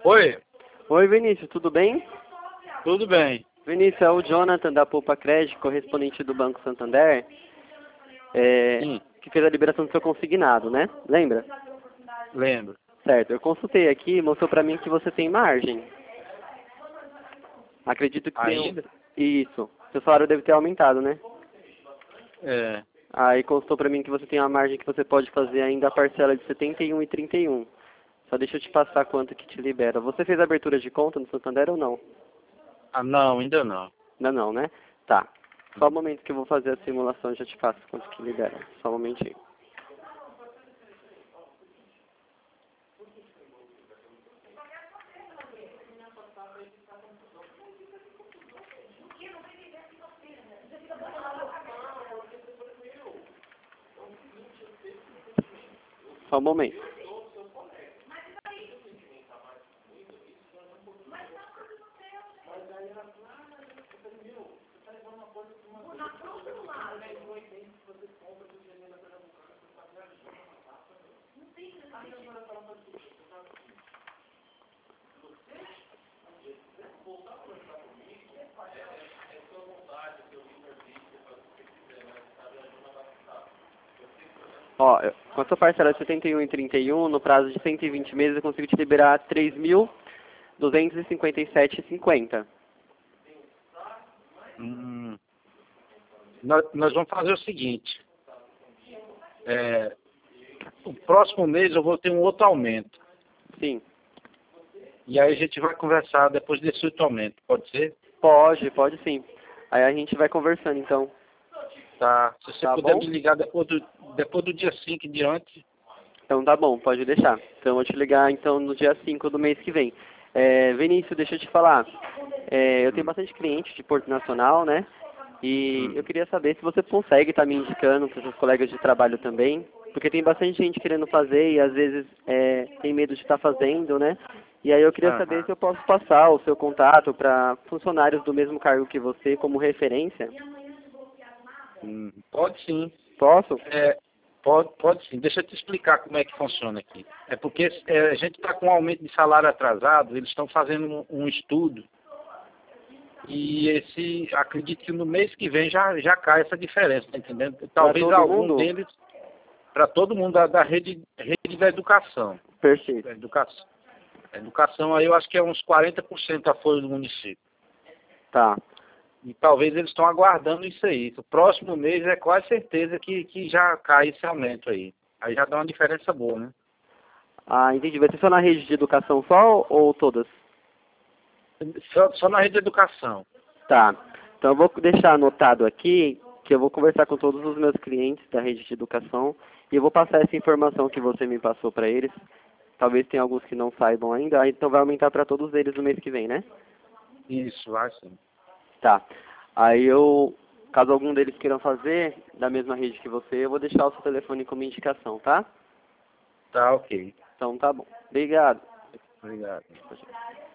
Oi, Oi, Vinícius, tudo bem? tudo bem? Vinícius, é o Jonathan da Poupa Crédito, correspondente do Banco Santander, Sim, que fez a liberação do seu consignado, né? Lembra? lembro. Certo, eu consultei aqui e mostrou pra mim que você tem margem. Acredito que Ainda? Isso. Seu salário deve ter aumentado, né? É. Aí constou pra mim que você tem uma margem que você pode fazer ainda a parcela de 71,31. Só deixa eu te passar quanto que te libera. Você fez abertura de conta no Santander ou não? Ah, não, ainda não. Ainda não, né? Tá. Só um momento que eu vou fazer a simulação e já te passo quanto que libera. Só um momentinho. Só um momento. Ó, com a sua parcela de 71,31, no prazo de 120 meses, eu consigo te liberar 3.257,50. Hum, nós vamos fazer o seguinte. O próximo mês eu vou ter um outro aumento. Sim. E aí a gente vai conversar depois desse outro aumento. Pode ser? Pode sim. Aí a gente vai conversando, então. Tá. Se você Tá puder bom? me ligar depois do dia 5 em diante. Então tá bom, pode deixar. Então eu vou te ligar então no dia 5 do mês que vem. Vinícius, deixa eu te falar. Eu tenho bastante cliente de Porto Nacional, né? E eu queria saber se você consegue estar me indicando para seus colegas de trabalho também. Porque tem bastante gente querendo fazer e às vezes tem medo de estar fazendo, né? E aí eu queria saber Aham. se eu posso passar o seu contato para funcionários do mesmo cargo que você como referência. Pode sim. Posso? Pode sim. Deixa eu te explicar como é que funciona aqui. É porque a gente está com um aumento de salário atrasado, eles estão fazendo um estudo e acredito que no mês que vem já cai essa diferença, tá entendendo? Para Talvez todo algum mundo? deles, para todo mundo da rede da educação. Perfeito. A educação aí eu acho que é uns 40% a folha do município. Tá. E talvez eles estão aguardando isso aí. O próximo mês é quase certeza que já cai esse aumento aí. Aí já dá uma diferença boa, né? Ah, entendi. Vai ser só na rede de educação só ou todas? Só na rede de educação. Tá. Então eu vou deixar anotado aqui que eu vou conversar com todos os meus clientes da rede de educação e eu vou passar essa informação que você me passou para eles. Talvez tenha alguns que não saibam ainda, aí então vai aumentar para todos eles no mês que vem, né? Isso, vai sim. Tá. Aí caso algum deles queiram fazer da mesma rede que você, eu vou deixar o seu telefone como indicação, tá? Tá, ok. Então tá bom. Obrigado. Obrigado.